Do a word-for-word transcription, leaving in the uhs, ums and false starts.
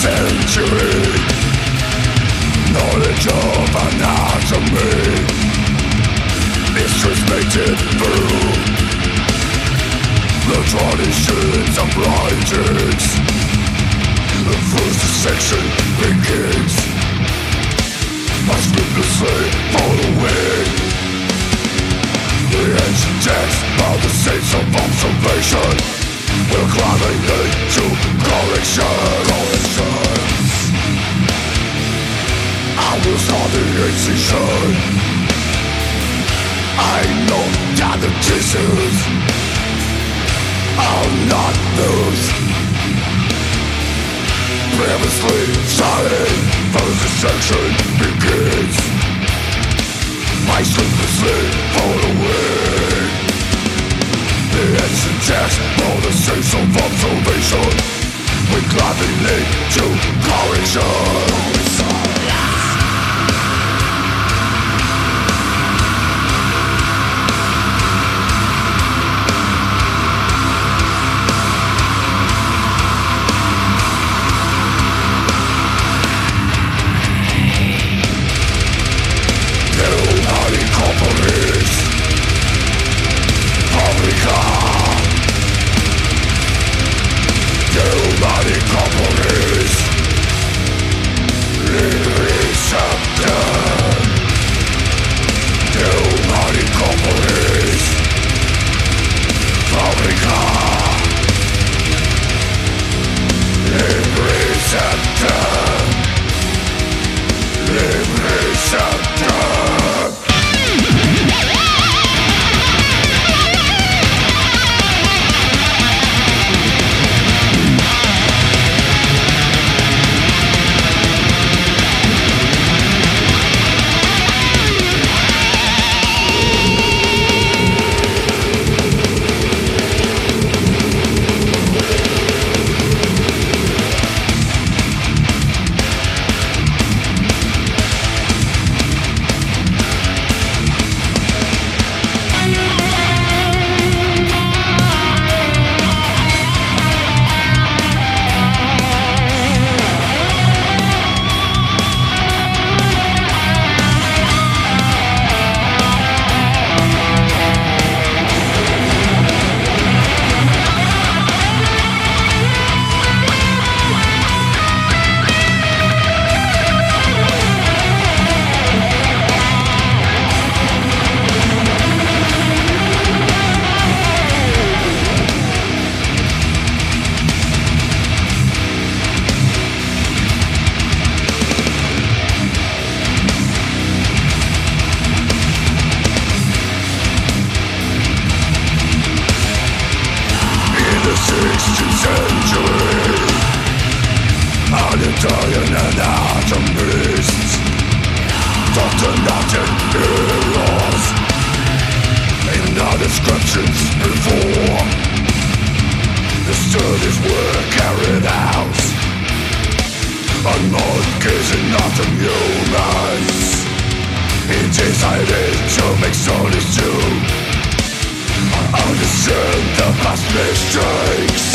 century. Knowledge of anatomy is transmitted through the traditions of writings. The first section begins by ruthlessly following the ancient text of the saints of observation will gladly lead to corrections. I will start the incision. I know that the Jesus I'll not lose. Previously silent, first section begins by sleeplessly following the ancient text of the saints of observation will gladly lead to correction. sixteenth century, an Italian anatomist, Doctor Latin heroes, in the descriptions before the studies were carried out, on monkeys and not on humans. He decided to make studies too, understand the past mistakes